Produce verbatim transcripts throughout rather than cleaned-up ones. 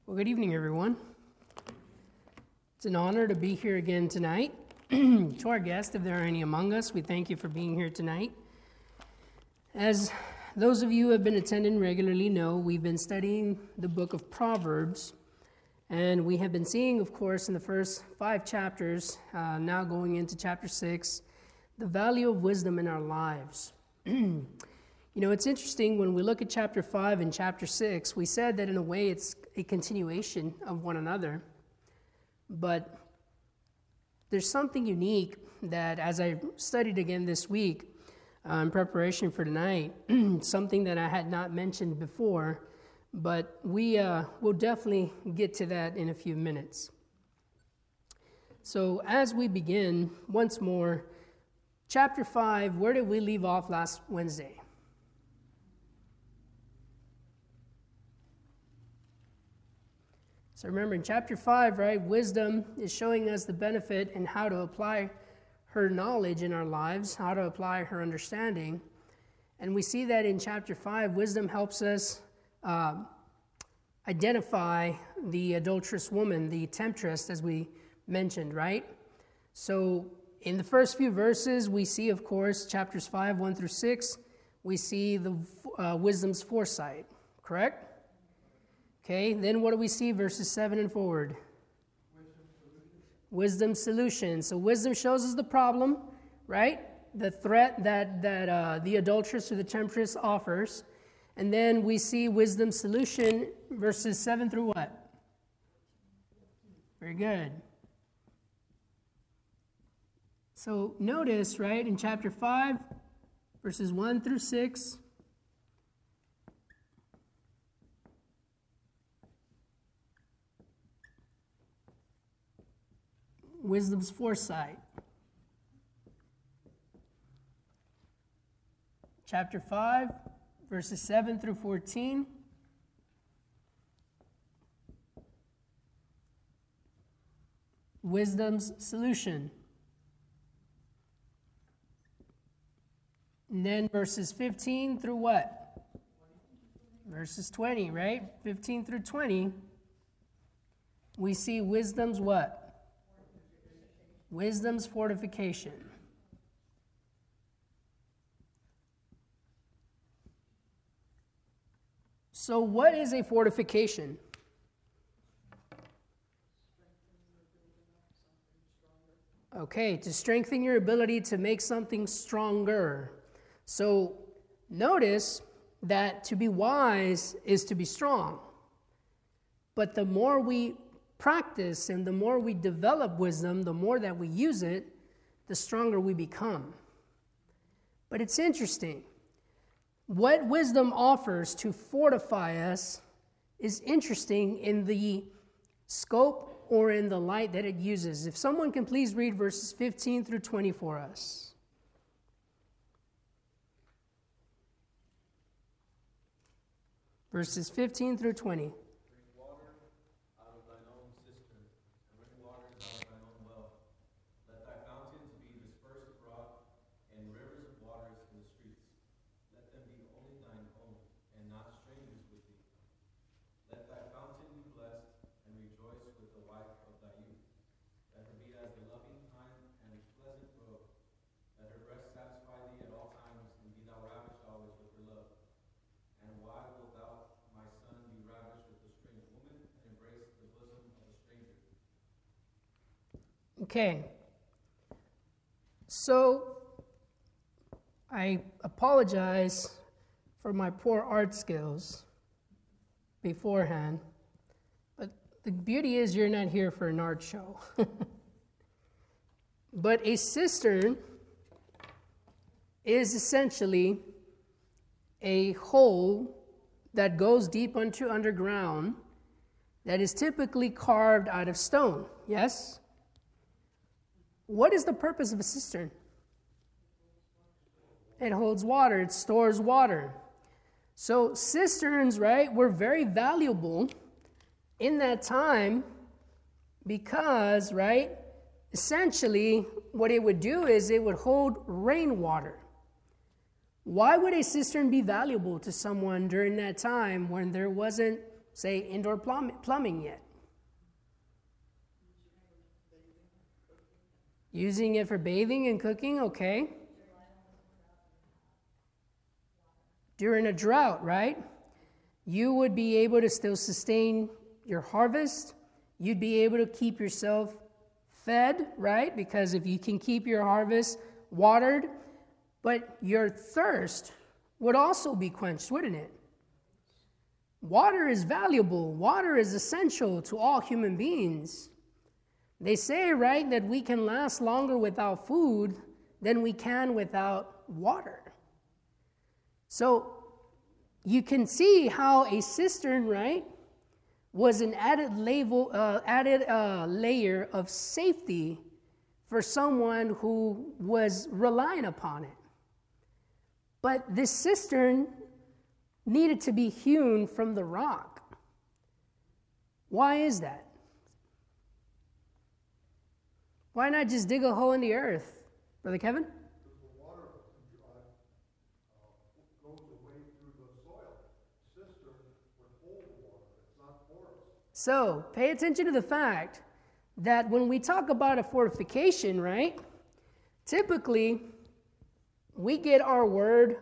Well, good evening, everyone. It's an honor to be here again tonight. To our guests, if there are any among us, we thank you for being here tonight. As those of you who have been attending regularly know, we've been studying the book of Proverbs, and we have been seeing, of course, in the first five chapters, uh, now going into chapter six, the value of wisdom in our lives. You know, it's interesting when we look at chapter five and chapter six, we said that in a way it's a continuation of one another. But there's something unique that as I studied again this week uh, in preparation for tonight, something that I had not mentioned before, but we uh, will definitely get to that in a few minutes. So as we begin, once more, chapter five, where did we leave off last Wednesday? So remember, in chapter five, right, wisdom is showing us the benefit and how to apply her knowledge in our lives, how to apply her understanding. And we see that in chapter five, wisdom helps us uh, identify the adulterous woman, the temptress, as we mentioned, right? So in the first few verses, we see, of course, chapters five, one through six, we see the uh, wisdom's foresight, correct? Okay, then what do we see? Verses seven and forward. Wisdom solution. So wisdom shows us the problem, right? The threat that, that uh, the adulteress or the temptress offers. And then we see wisdom solution, verses seven through what? Very good. So notice, right, in chapter five, verses one through six, wisdom's foresight. Chapter five, verses seven through fourteen. Wisdom's solution. And then verses fifteen through what? Verses twenty, right? fifteen through twenty. We see wisdom's what? Wisdom's fortification. So what is a fortification? Okay, to strengthen your ability to make something stronger. So notice that to be wise is to be strong. But the more we practice and the more we develop wisdom, the more that we use it, the stronger we become. But it's interesting. What wisdom offers to fortify us is interesting in the scope or in the light that it uses. If someone can please read verses fifteen through twenty for us. Verses fifteen through twenty. Okay, so I apologize for my poor art skills beforehand, but the beauty is you're not here for an art show. But a cistern is essentially a hole that goes deep into underground that is typically carved out of stone, yes? What is the purpose of a cistern? It holds water. It stores water. So cisterns, right, were very valuable in that time because, right, essentially what it would do is it would hold rainwater. Why would a cistern be valuable to someone during that time when there wasn't say, indoor plumb- plumbing yet? Using it for bathing and cooking, okay. During a drought, right? You would be able to still sustain your harvest. You'd be able to keep yourself fed, right? Because if you can keep your harvest watered, but your thirst would also be quenched, wouldn't it? Water is valuable. Water is essential to all human beings. They say, right, that we can last longer without food than we can without water. So you can see how a cistern, right, was an added, label, uh, added uh, layer of safety for someone who was relying upon it. But this cistern needed to be hewn from the rock. Why is that? Why not just dig a hole in the earth? Brother Kevin? Because the water uh, uh, goes away through the soil. Cistern would hold water. It's not porous. So, pay attention to the fact that when we talk about a fortification, right, typically we get our word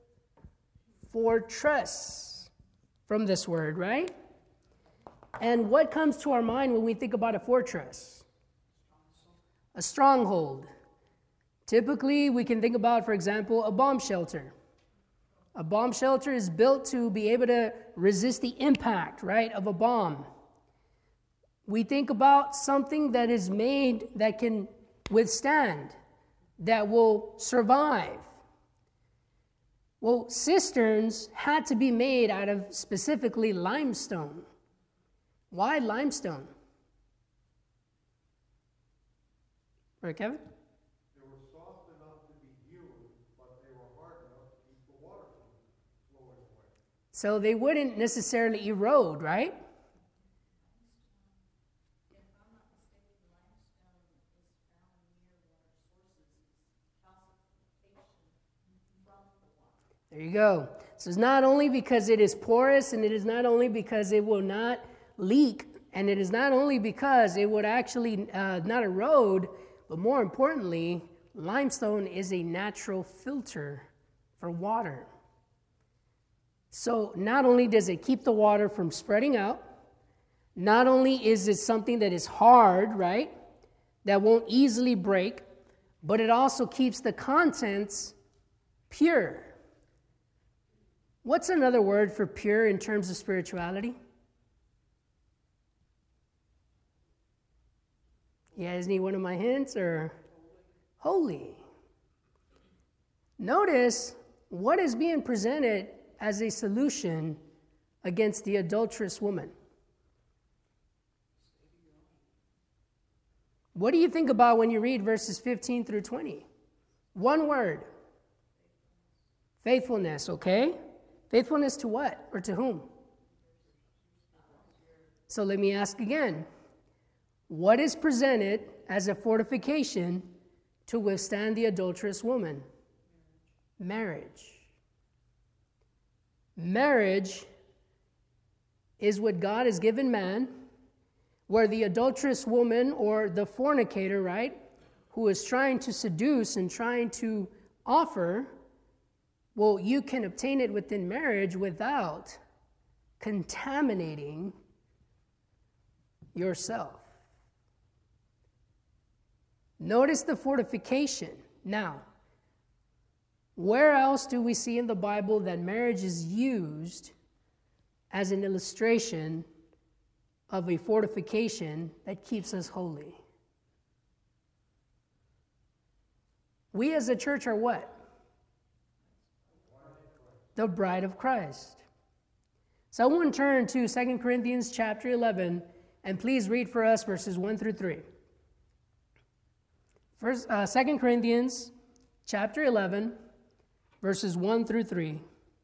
fortress from this word, right? And what comes to our mind when we think about a fortress? A stronghold. Typically, we can think about, for example, a bomb shelter. A bomb shelter is built to be able to resist the impact, right, of a bomb. We think about something that is made that can withstand, that will survive. Well, cisterns had to be made out of specifically limestone. Why limestone? Right, Kevin? They were soft enough to be hewn, but they were hard enough to keep the water from flowing away. So they wouldn't necessarily erode, right? There you go. So it's not only because it is porous, and it is not only because it will not leak, and it is not only because it would actually uh, not erode, but more importantly, limestone is a natural filter for water. So not only does it keep the water from spreading out, not only is it something that is hard, right, that won't easily break, but it also keeps the contents pure. What's another word for pure in terms of spirituality? You guys need one of my hints, or holy? Notice what is being presented as a solution against the adulterous woman. What do you think about when you read verses fifteen through twenty? One word. Faithfulness, okay? Faithfulness to what or to whom? So let me ask again. What is presented as a fortification to withstand the adulterous woman? Marriage. Marriage is what God has given man, where the adulterous woman or the fornicator, right, who is trying to seduce and trying to offer, well, you can obtain it within marriage without contaminating yourself. Notice the fortification. Now, where else do we see in the Bible that marriage is used as an illustration of a fortification that keeps us holy? We as a church are what? The bride of Christ. So I want to turn to Second Corinthians chapter eleven, and please read for us verses one through three. First, uh, Second Corinthians chapter eleven, verses one through three.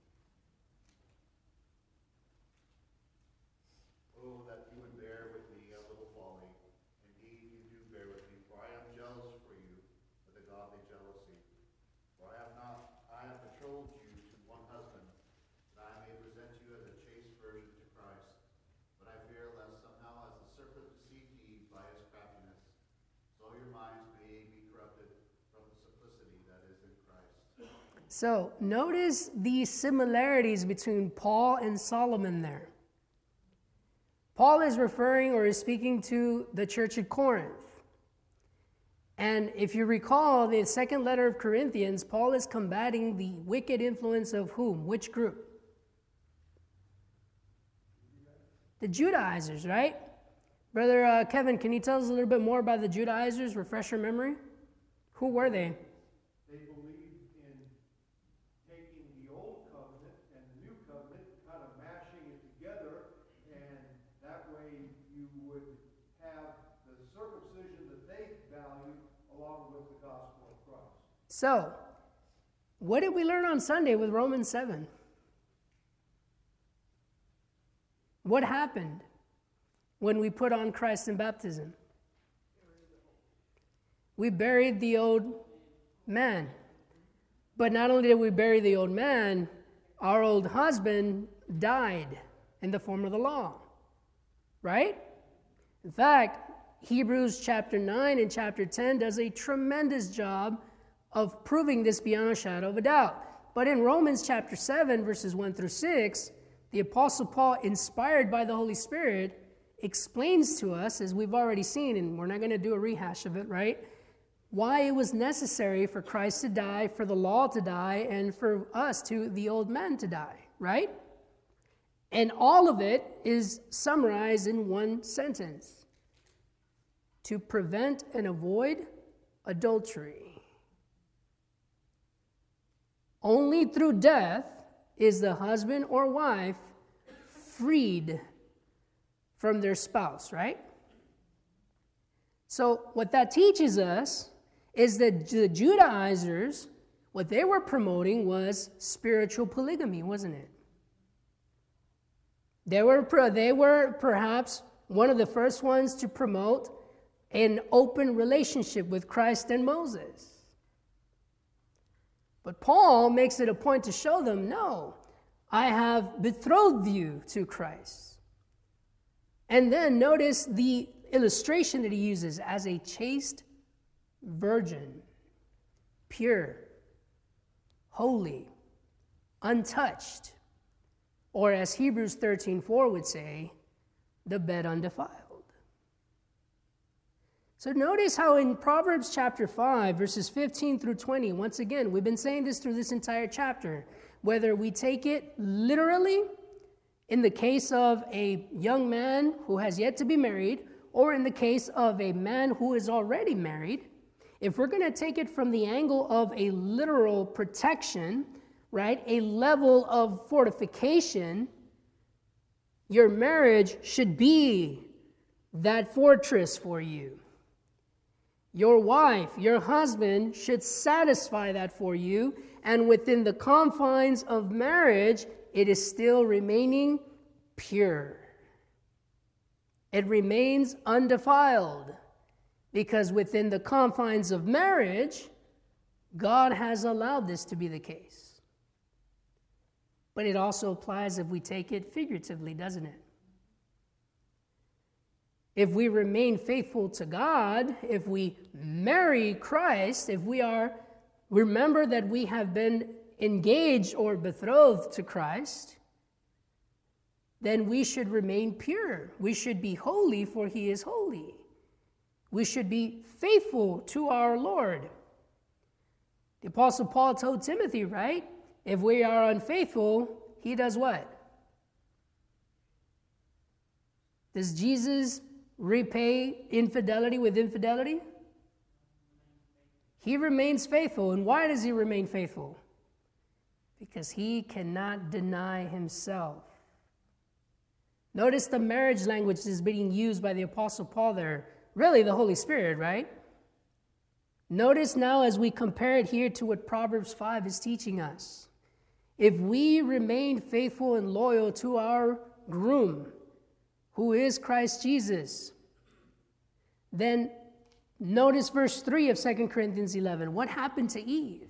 Oh, that you would bear with me a little folly. Indeed, you do bear with me, for I am jealous for you with a godly jealousy. For I have not, I have betrothed you to one husband, that I may present you as a chaste virgin to Christ. So notice the similarities between Paul and Solomon there. Paul is referring or is speaking to the church at Corinth. And if you recall, the second letter of Corinthians, Paul is combating the wicked influence of whom? Which group? The Judaizers, right? Brother uh, Kevin, can you tell us a little bit more about the Judaizers? Refresh your memory. Who were they? They believed in taking the old covenant and the new covenant, kind of mashing it together, and that way you would have the circumcision that they value along with the gospel of Christ. So, what did we learn on Sunday with Romans seven? What happened when we put on Christ in baptism? We buried the old man. But not only did we bury the old man, our old husband died in the form of the law. Right? In fact, Hebrews chapter nine and chapter ten does a tremendous job of proving this beyond a shadow of a doubt. But in Romans chapter seven, verses one through six, the Apostle Paul, inspired by the Holy Spirit, explains to us, as we've already seen, and we're not going to do a rehash of it, right? Why it was necessary for Christ to die, for the law to die, and for us to, the old man, to die, right? And all of it is summarized in one sentence: to prevent and avoid adultery. Only through death is the husband or wife freed from their spouse, right? So what that teaches us is that the Judaizers, what they were promoting was spiritual polygamy, wasn't it? They were, they were perhaps one of the first ones to promote an open relationship with Christ and Moses. But Paul makes it a point to show them, no, I have betrothed you to Christ. And then notice the illustration that he uses: as a chaste virgin, pure, holy, untouched, or as Hebrews thirteen four would say, the bed undefiled. So notice how in Proverbs chapter five, verses fifteen through twenty, once again, we've been saying this through this entire chapter, whether we take it literally in the case of a young man who has yet to be married, or in the case of a man who is already married, if we're going to take it from the angle of a literal protection, right, a level of fortification, your marriage should be that fortress for you. Your wife, your husband should satisfy that for you, and within the confines of marriage, it is still remaining pure. It remains undefiled, because within the confines of marriage, God has allowed this to be the case. But it also applies if we take it figuratively, doesn't it? If we remain faithful to God, if we marry Christ, if we are, remember that we have been engaged or betrothed to Christ, then we should remain pure. We should be holy, for he is holy. We should be faithful to our Lord. The Apostle Paul told Timothy, right? If we are unfaithful, he does what? Does Jesus repay infidelity with infidelity? He remains faithful. And why does he remain faithful? Because he cannot deny himself. Notice the marriage language that is being used by the Apostle Paul there. Really, the Holy Spirit, right? Notice now as we compare it here to what Proverbs five is teaching us. If we remain faithful and loyal to our groom, who is Christ Jesus, then notice verse three of Second Corinthians eleven. What happened to Eve?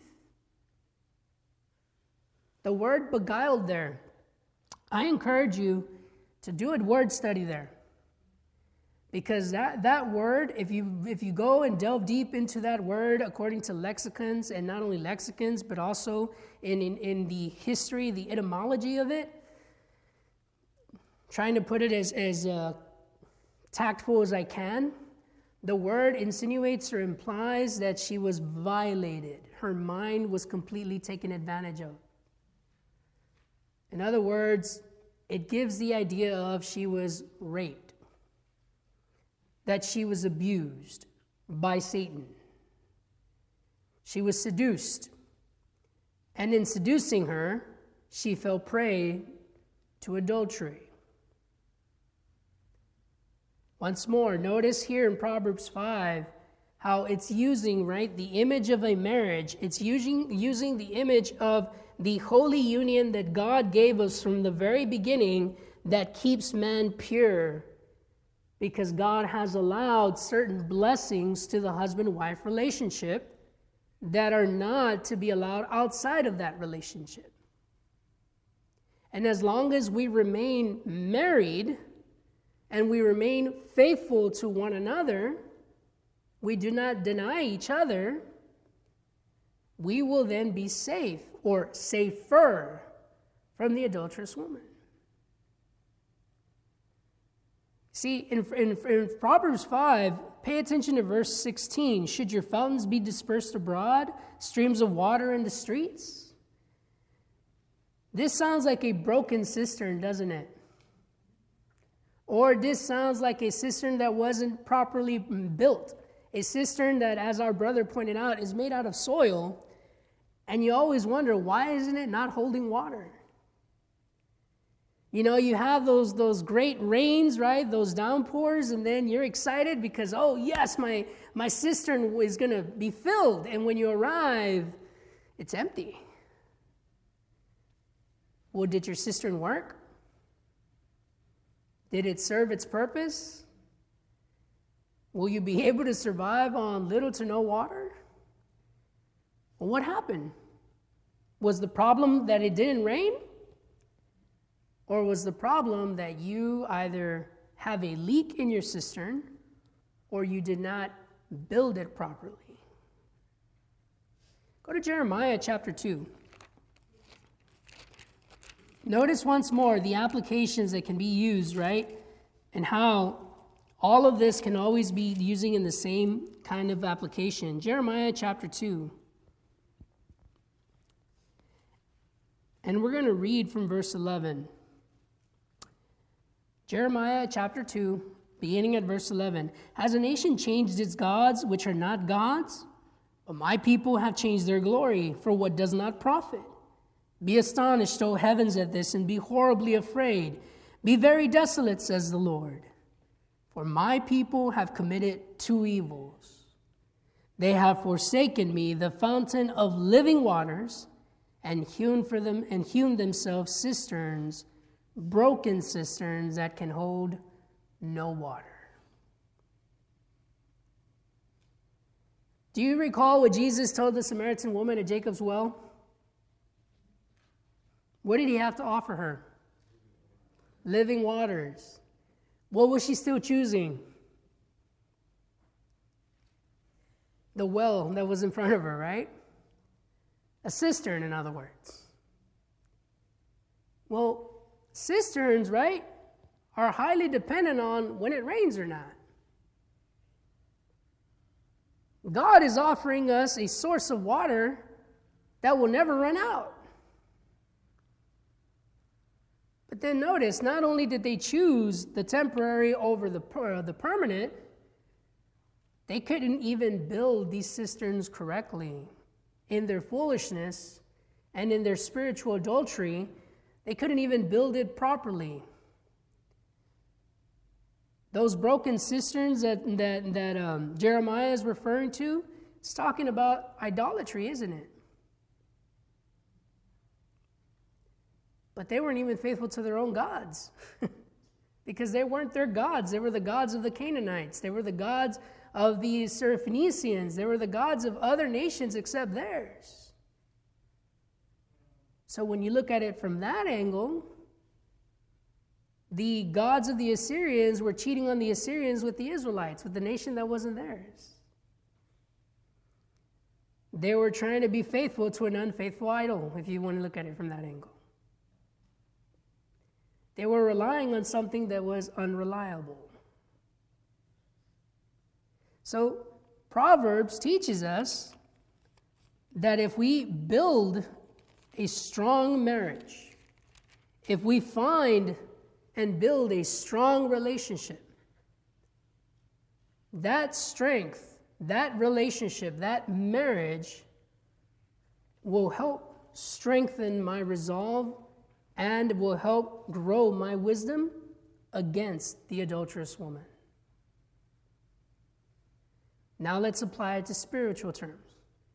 The word beguiled there. I encourage you to do a word study there. Because that, that word, if you if you go and delve deep into that word according to lexicons, and not only lexicons, but also in, in, in the history, the etymology of it, trying to put it as, as uh, tactful as I can, the word insinuates or implies that she was violated. Her mind was completely taken advantage of. In other words, it gives the idea of she was raped, that she was abused by Satan. She was seduced, and in seducing her, she fell prey to adultery. Once more, notice here in Proverbs five how it's using, right, the image of a marriage. It's using, using the image of the holy union that God gave us from the very beginning that keeps man pure, because God has allowed certain blessings to the husband-wife relationship that are not to be allowed outside of that relationship. And as long as we remain married and we remain faithful to one another, we do not deny each other, we will then be safe or safer from the adulterous woman. See, in, in, in Proverbs five, pay attention to verse sixteen. Should your fountains be dispersed abroad, streams of water in the streets? This sounds like a broken cistern, doesn't it? Or this sounds like a cistern that wasn't properly built. A cistern that, as our brother pointed out, is made out of soil. And you always wonder, why isn't it not holding water? You know, you have those, those great rains, right? Those downpours, and then you're excited because, oh, yes, my, my cistern is going to be filled. And when you arrive, it's empty. Well, did your cistern work? Did it serve its purpose? Will you be able to survive on little to no water? Well, what happened? Was the problem that it didn't rain? Or was the problem that you either have a leak in your cistern or you did not build it properly? Go to Jeremiah chapter two. Notice once more the applications that can be used, right? And how all of this can always be using in the same kind of application. Jeremiah chapter two. And we're going to read from verse eleven. Jeremiah chapter two, beginning at verse eleven. Has a nation changed its gods, which are not gods? But my people have changed their glory for what does not profit. Be astonished, O heavens, at this, and be horribly afraid. Be very desolate, says the Lord. For my people have committed two evils. They have forsaken me, the fountain of living waters, and hewn for them and hewn themselves cisterns, broken cisterns that can hold no water. Do you recall what Jesus told the Samaritan woman at Jacob's well? What did he have to offer her? Living waters. What was she still choosing? The well that was in front of her, right? A cistern, in other words. Well, cisterns, right, are highly dependent on when it rains or not. God is offering us a source of water that will never run out. But then notice, not only did they choose the temporary over the, per- the permanent, they couldn't even build these cisterns correctly. In their foolishness and in their spiritual adultery, they couldn't even build it properly. Those broken cisterns that, that, that um, Jeremiah is referring to, it's talking about idolatry, isn't it? But they weren't even faithful to their own gods because they weren't their gods. They were the gods of the Canaanites. They were the gods of the Syrophoenicians. They were the gods of other nations except theirs. So when you look at it from that angle, the gods of the Assyrians were cheating on the Assyrians with the Israelites, with the nation that wasn't theirs. They were trying to be faithful to an unfaithful idol, if you want to look at it from that angle. They were relying on something that was unreliable. So, Proverbs teaches us that if we build a strong marriage, if we find and build a strong relationship, that strength, that relationship, that marriage will help strengthen my resolve and will help grow my wisdom against the adulterous woman. Now let's apply it to spiritual terms.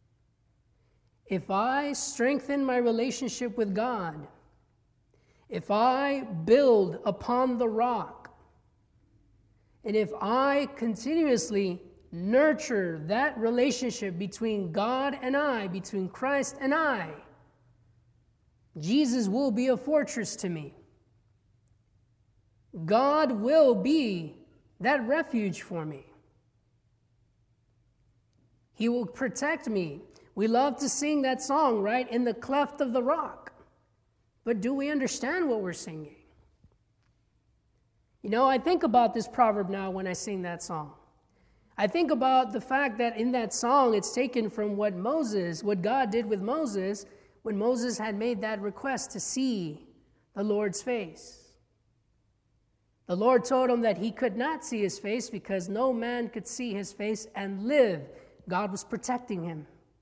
If I strengthen my relationship with God, if I build upon the rock, and if I continuously nurture that relationship between God and I, between Christ and I, Jesus will be a fortress to me. God will be that refuge for me. He will protect me. We love to sing that song, right? In the cleft of the rock. But do we understand what we're singing? You know, I think about this proverb now when I sing that song. I think about the fact that in that song, it's taken from what Moses, what God did with Moses, when Moses had made that request to see the Lord's face. The Lord told him that he could not see his face because no man could see his face and live. God was protecting him.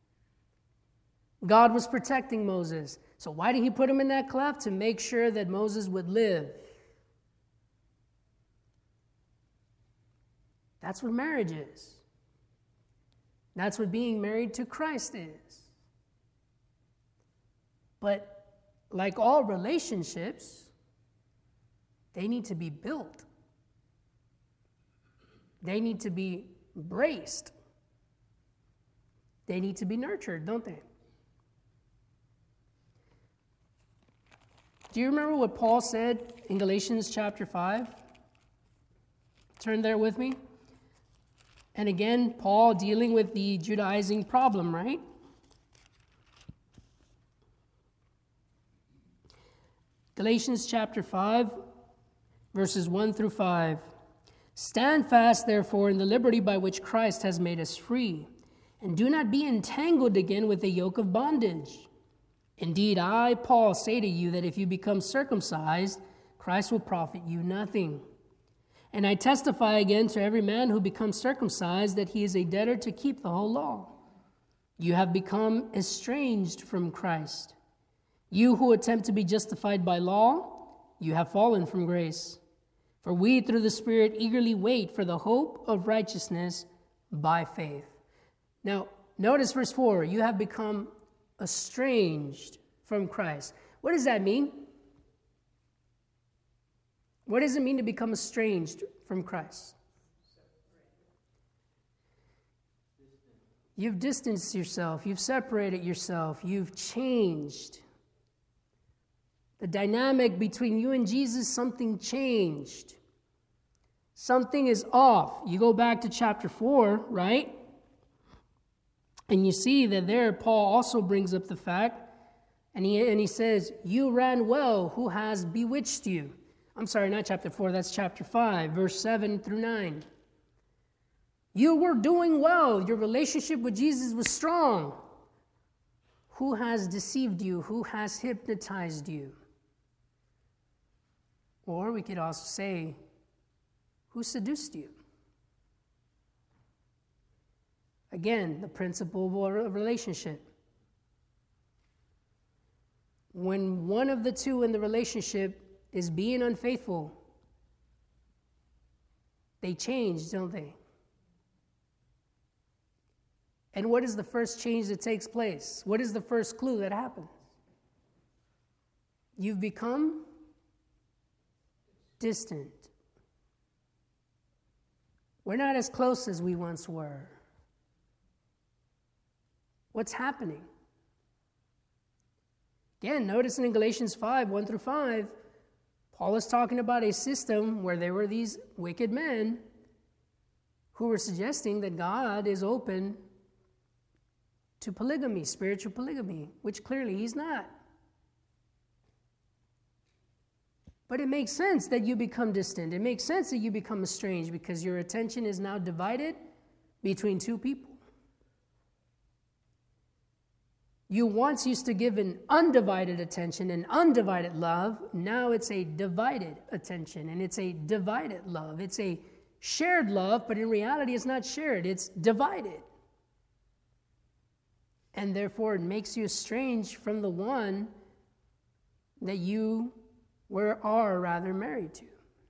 God was protecting Moses. So why did he put him in that cleft? To make sure that Moses would live. That's what marriage is. That's what being married to Christ is. But like all relationships, they need to be built. They need to be braced. They need to be nurtured, don't they? Do you remember what Paul said in Galatians chapter five? Turn there with me. And again, Paul dealing with the Judaizing problem, right? Galatians chapter five, verses one through five. Stand fast, therefore, in the liberty by which Christ has made us free, and do not be entangled again with the yoke of bondage. Indeed, I, Paul, say to you that if you become circumcised, Christ will profit you nothing. And I testify again to every man who becomes circumcised that he is a debtor to keep the whole law. You have become estranged from Christ. You who attempt to be justified by law, you have fallen from grace. For we, through the Spirit, eagerly wait for the hope of righteousness by faith. Now, notice verse four. You have become estranged from Christ. What does that mean? What does it mean to become estranged from Christ? You've distanced yourself. You've separated yourself. You've changed. The dynamic between you and Jesus, something changed. Something is off. You go back to chapter four, right? And you see that there Paul also brings up the fact, and he, and he says, you ran well, who has bewitched you? I'm sorry, not chapter four, that's chapter five, verse seven through nine. You were doing well. Your relationship with Jesus was strong. Who has deceived you? Who has hypnotized you? Or we could also say, who seduced you? Again, the principle of relationship. When one of the two in the relationship is being unfaithful, they change, don't they? And what is the first change that takes place? What is the first clue that happens? You've become distant. We're not as close as we once were. What's happening? Again, notice in Galatians five, one through five, Paul is talking about a system where there were these wicked men who were suggesting that God is open to polygamy, spiritual polygamy, which clearly he's not. But it makes sense that you become distant. It makes sense that you become estranged because your attention is now divided between two people. You once used to give an undivided attention and undivided love. Now it's a divided attention and it's a divided love. It's a shared love, but in reality it's not shared. It's divided. And therefore it makes you estranged from the one that you were are rather married to.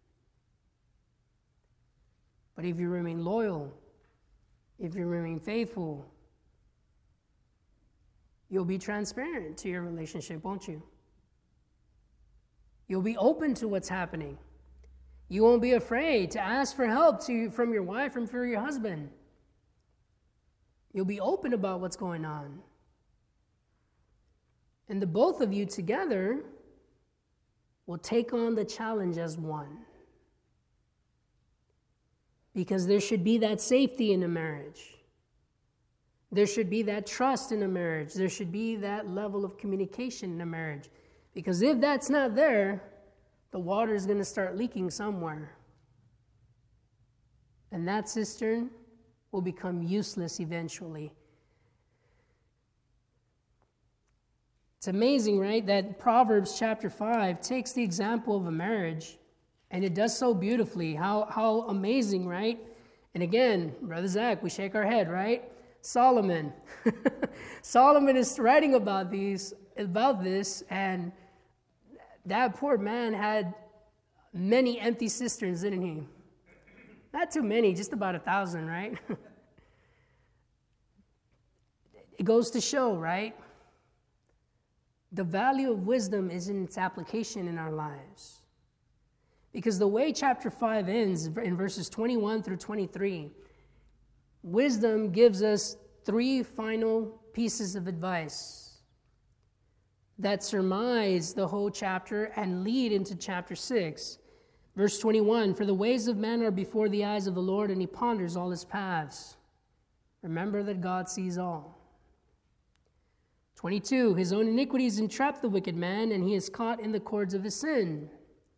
But if you remain loyal, if you remain faithful, you'll be transparent to your relationship, won't you? You'll be open to what's happening. You won't be afraid to ask for help to, from your wife and from your husband. You'll be open about what's going on. And the both of you together will take on the challenge as one. Because there should be that safety in a marriage. There should be that trust in a marriage. There should be that level of communication in a marriage. Because if that's not there, the water is going to start leaking somewhere. And that cistern will become useless eventually. It's amazing, right, that Proverbs chapter five takes the example of a marriage, and it does so beautifully. How, how amazing, right? And again, Brother Zach, we shake our head, right? Solomon. Solomon is writing about these, about this, and that poor man had many empty cisterns, didn't he? Not too many, just about a thousand, right? It goes to show, right? The value of wisdom is in its application in our lives. Because the way chapter five ends, in verses twenty-one through twenty-three, wisdom gives us three final pieces of advice that surmise the whole chapter and lead into chapter six. Verse twenty-one, for the ways of man are before the eyes of the Lord, and he ponders all his paths. Remember that God sees all. twenty-two, his own iniquities entrap the wicked man, and he is caught in the cords of his sin.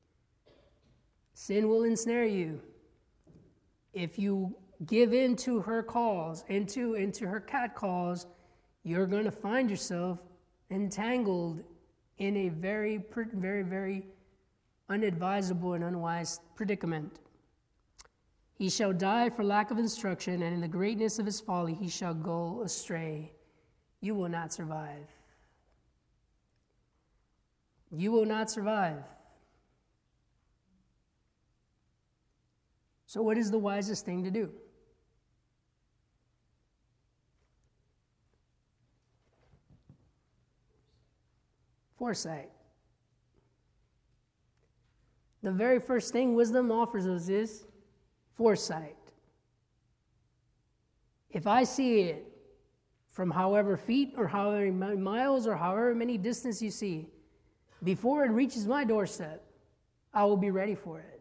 Sin will ensnare you. If you give in to her calls, into, into her cat calls, you're going to find yourself entangled in a very, very, very unadvisable and unwise predicament. He shall die for lack of instruction, and in the greatness of his folly he shall go astray. You will not survive. You will not survive. So what is the wisest thing to do? Foresight. The very first thing wisdom offers us is foresight. If I see it from however feet or however miles or however many distance you see, before it reaches my doorstep, I will be ready for it.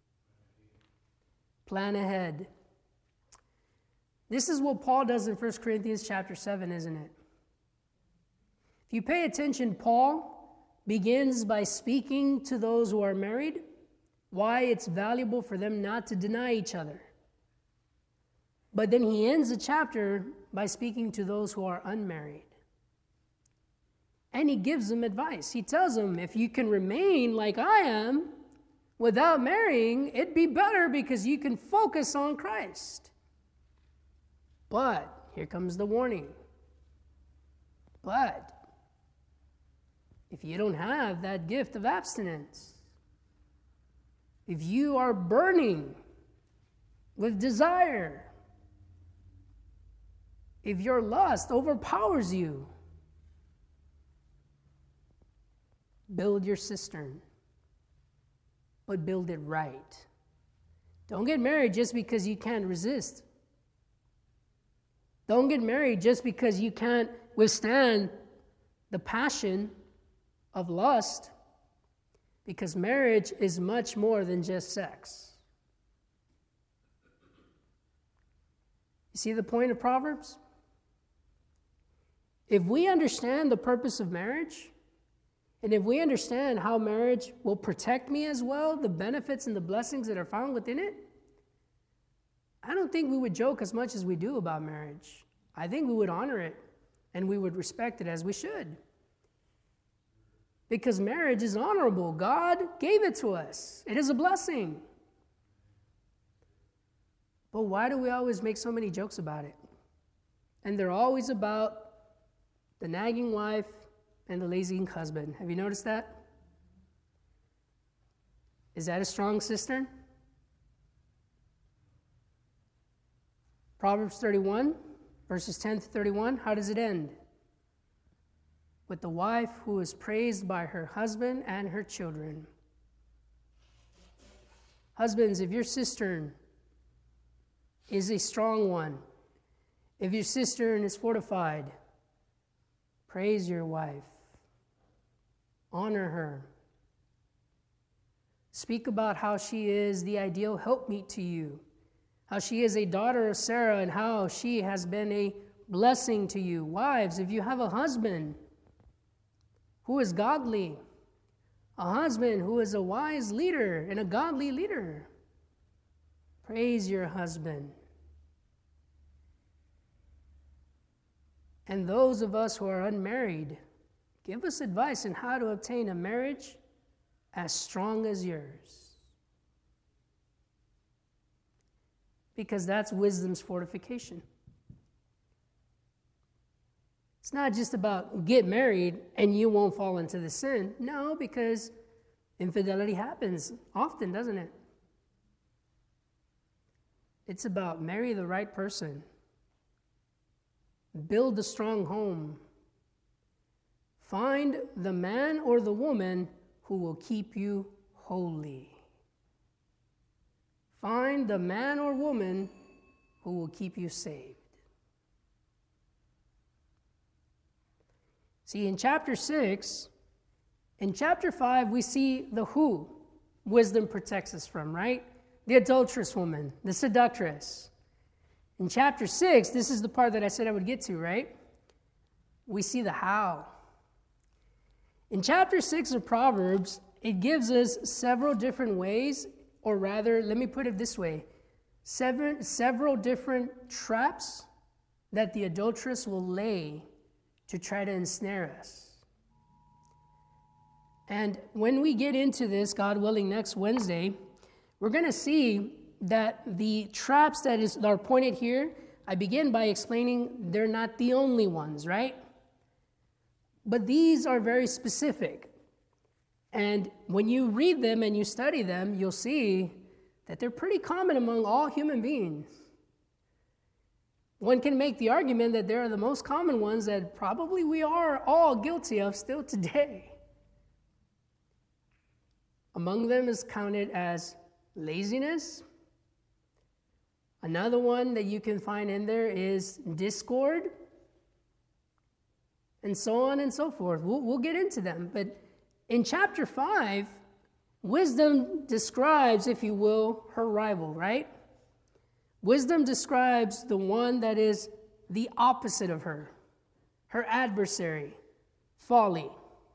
Plan ahead. This is what Paul does in First Corinthians chapter seven, isn't it? If you pay attention, Paul begins by speaking to those who are married, why it's valuable for them not to deny each other. But then he ends the chapter by speaking to those who are unmarried. And he gives them advice. He tells them, if you can remain like I am without marrying, it'd be better because you can focus on Christ. But, here comes the warning. But, if you don't have that gift of abstinence, if you are burning with desire, if your lust overpowers you, build your cistern, but build it right. Don't get married just because you can't resist. Don't get married just because you can't withstand the passion of lust. Because marriage is much more than just sex. You see the point of Proverbs? If we understand the purpose of marriage, and if we understand how marriage will protect me as well, the benefits and the blessings that are found within it, I don't think we would joke as much as we do about marriage. I think we would honor it, and we would respect it as we should. Because marriage is honorable. God gave it to us. It is a blessing. But why do we always make so many jokes about it? And they're always about the nagging wife and the lazy husband. Have you noticed that? Is that a strong cistern? Proverbs thirty-one, verses ten to thirty-one, how does it end? With the wife who is praised by her husband and her children. Husbands, if your cistern is a strong one, if your cistern is fortified, praise your wife. Honor her. Speak about how she is the ideal helpmeet to you, how she is a daughter of Sarah, and how she has been a blessing to you. Wives, if you have a husband who is godly, a husband who is a wise leader and a godly leader, praise your husband. And those of us who are unmarried, give us advice on how to obtain a marriage as strong as yours. Because that's wisdom's fortification. It's not just about get married and you won't fall into the sin. No, because infidelity happens often, doesn't it? It's about marry the right person. Build a strong home. Find the man or the woman who will keep you holy. Find the man or woman who will keep you saved. See, in chapter six, in chapter five, we see the who wisdom protects us from, right? The adulterous woman, the seductress. In chapter six, this is the part that I said I would get to, right? We see the how. In chapter six of Proverbs, it gives us several different ways, or rather, let me put it this way, seven, several different traps that the adulteress will lay to try to ensnare us. And when we get into this, God willing, next Wednesday, we're going to see that the traps that is, are pointed here, I begin by explaining they're not the only ones, right? But these are very specific. And when you read them and you study them, you'll see that they're pretty common among all human beings. One can make the argument that they're the most common ones that probably we are all guilty of still today. Among them is counted as laziness. Another one that you can find in there is discord, and so on and so forth. We'll, we'll get into them. But in chapter five, wisdom describes, if you will, her rival, right? Wisdom describes the one that is the opposite of her, her adversary, folly.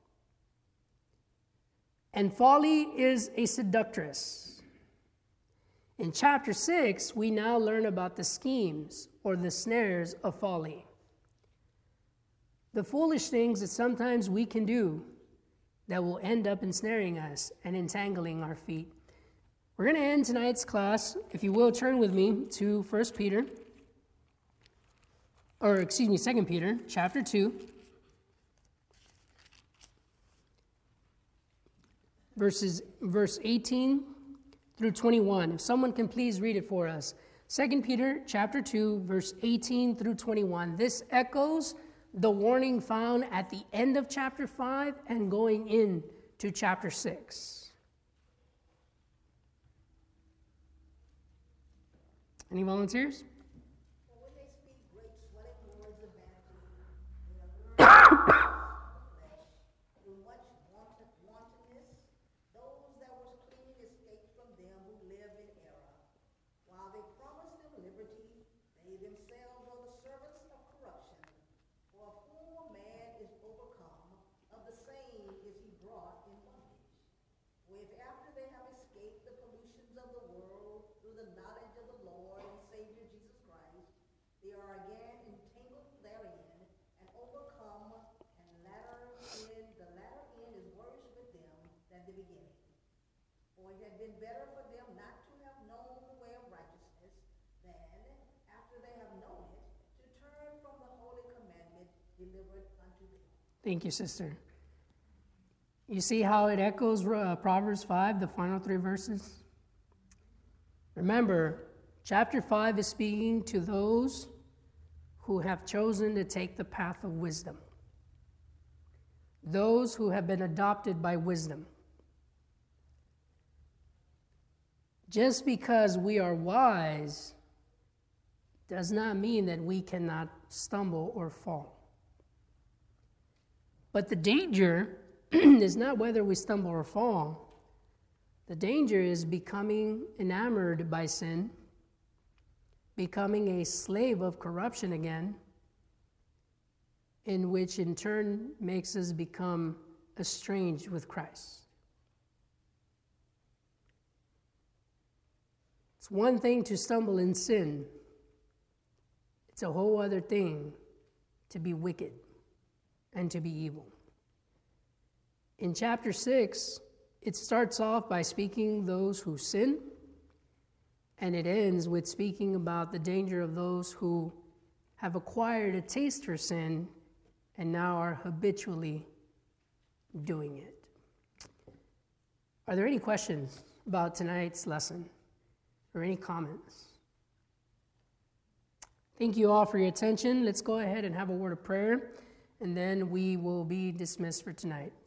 And folly is a seductress. In chapter six, we now learn about the schemes or the snares of folly. The foolish things that sometimes we can do that will end up ensnaring us and entangling our feet. We're going to end tonight's class. If you will, turn with me to First Peter, or excuse me, Second Peter, chapter two, verses verse eighteen through twenty-one. If someone can please read it for us. Second Peter, chapter two, verse eighteen through twenty-one. This echoes the warning found at the end of chapter five and going into chapter six. Any volunteers? Well, when they speak great swelling words of vanity, they allure the flesh with much wanton, wantonness. Those better for them not to have known the way of righteousness than, after they have known it, to turn from the holy commandment delivered unto them. Thank you, sister. You see how it echoes uh, Proverbs five, the final three verses? Remember, chapter five is speaking to those who have chosen to take the path of wisdom, those who have been adopted by wisdom. Just because we are wise does not mean that we cannot stumble or fall. But the danger is not whether we stumble or fall. The danger is becoming enamored by sin, becoming a slave of corruption again, in which in turn makes us become estranged with Christ. It's one thing to stumble in sin. It's a whole other thing to be wicked and to be evil. In chapter six, it starts off by speaking those who sin, and it ends with speaking about the danger of those who have acquired a taste for sin and now are habitually doing it. Are there any questions about tonight's lesson or any comments? Thank you all for your attention. Let's go ahead and have a word of prayer, and then we will be dismissed for tonight.